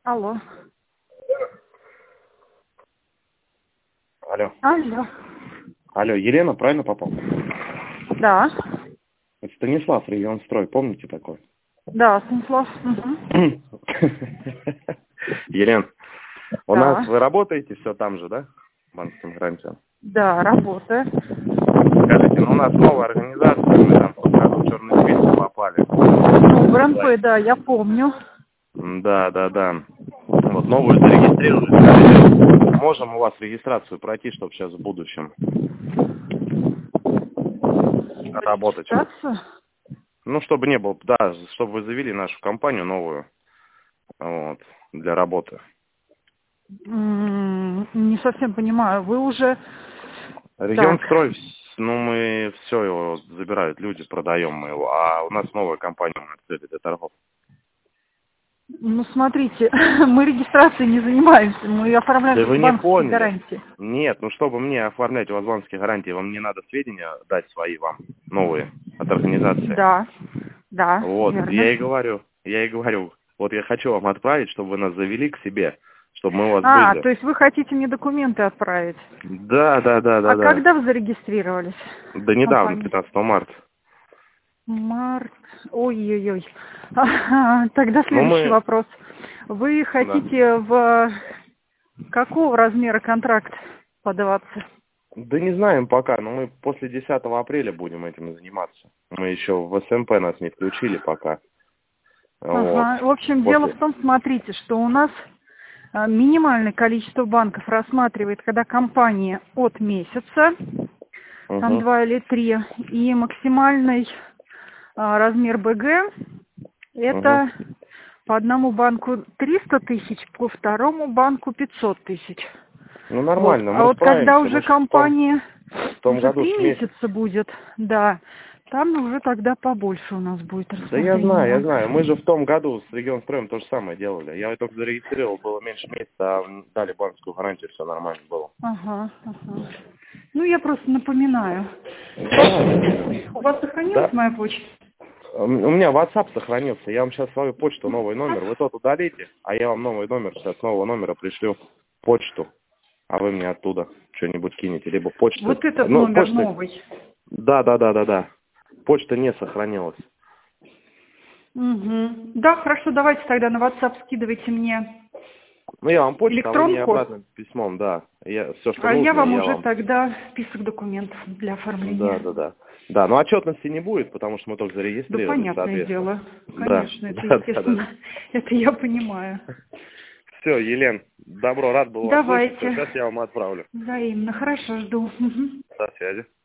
Алло. Алло. Алло. Алло, Елена, правильно попал? Да. Это Станислав, Регионстрой, помните такой? Да, Станислав. Угу. Елена, у Да. нас вы работаете все там же, да? Банковским гарантиям. Да, работаю. Скажите, у нас новая организация, мы там в году в черный список попали. Ну, БРНП, да, я помню. Да. Вот новую зарегистрировали. Скажите, можем у вас регистрацию пройти, чтобы сейчас в будущем работать? Регистрацию? Ну, чтобы не было, да, чтобы вы завели нашу компанию новую, вот, для работы. Не совсем понимаю. Вы уже... Так. Регионстрой, ну, мы все его забирают, люди, продаем мы его, а у нас новая компания мы открыли для торгов. Ну, смотрите, мы регистрацией не занимаемся, мы оформляем Да вы не банковские поняли. гарантии. Нет, ну, чтобы мне оформлять у вас банковские гарантии, вам не надо сведения дать свои вам, новые, от организации. Да, Вот, верно. я и говорю, вот я хочу вам отправить, чтобы вы нас завели к себе, чтобы мы у вас А, были. то есть вы хотите мне документы отправить? Да. А когда вы зарегистрировались? Да недавно, Компания? 15 марта. Март. Ой-ой-ой. Тогда Ну, следующий мы... вопрос. Вы Да. хотите в какого размера контракт подаваться? Да не знаем пока, но мы после 10 апреля будем этим заниматься. Мы еще в СМП нас не включили пока. Вот. Ага. В общем, дело После... в том, смотрите, что у нас минимальное количество банков рассматривает, когда компания от месяца, там Угу. 2 или 3, и максимальный размер БГ Угу. это по одному банку 300 тысяч, по второму банку 500 тысяч. Ну Вот. нормально, А мы вот когда справимся. Мы уже ж в компания том уже году 3 ж месяц. месяца будет, да, там уже тогда побольше у нас будет Да я рассмотрение знаю. банков. Мы же в том году с Регионстроем то же самое делали. Я только зарегистрировал, было меньше месяца, а дали банковскую гарантию, все нормально было. Ага. Ну, я просто напоминаю. Да. У вас сохранилась Да. моя почта? У меня WhatsApp сохранился. Я вам сейчас свою почту, новый номер. Вы тот удалите, а я вам новый номер сейчас с нового номера пришлю почту. А вы мне оттуда что-нибудь кинете. Либо почту. Вот этот Ну, номер почта... новый. Да. Почта не сохранилась. Угу. Да, хорошо, давайте тогда на WhatsApp скидывайте мне Ну, я вам почту, а вы мне электронку, обратно письмом, да. Все, что а я нужно, вам я уже вам... тогда список документов для оформления. Да, но отчетности не будет, потому что мы только Да, зарегистрировались, понятное соответственно. дело. Конечно, это Да. естественно. Это я понимаю. Все, Елен, добро, рад был вас слышать. Все, Давайте. сейчас я вам отправлю. Взаимно. Хорошо, жду. Мгм. До связи.